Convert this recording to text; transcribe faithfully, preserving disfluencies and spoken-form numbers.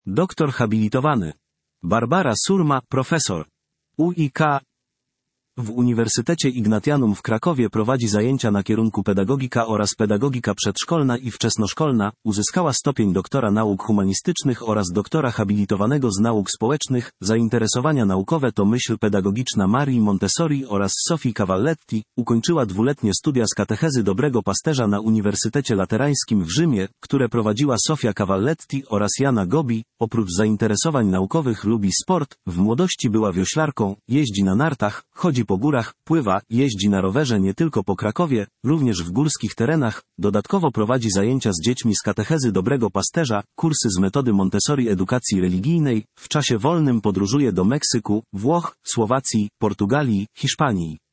Doktor habilitowany. Barbara Surma, profesor. U I K. W Uniwersytecie Ignatianum w Krakowie prowadzi zajęcia na kierunku pedagogika oraz pedagogika przedszkolna i wczesnoszkolna, uzyskała stopień doktora nauk humanistycznych oraz doktora habilitowanego z nauk społecznych, zainteresowania naukowe to myśl pedagogiczna Marii Montessori oraz Sofii Cavalletti, ukończyła dwuletnie studia z katechezy Dobrego Pasterza na Uniwersytecie Laterańskim w Rzymie, które prowadziła Sofia Cavalletti oraz Jana Gobi. Oprócz zainteresowań naukowych lubi sport, w młodości była wioślarką, jeździ na nartach, chodzi po górach, pływa, jeździ na rowerze nie tylko po Krakowie, również w górskich terenach, dodatkowo prowadzi zajęcia z dziećmi z katechezy Dobrego Pasterza, kursy z metody Montessori edukacji religijnej, w czasie wolnym podróżuje do Meksyku, Włoch, Słowacji, Portugalii, Hiszpanii.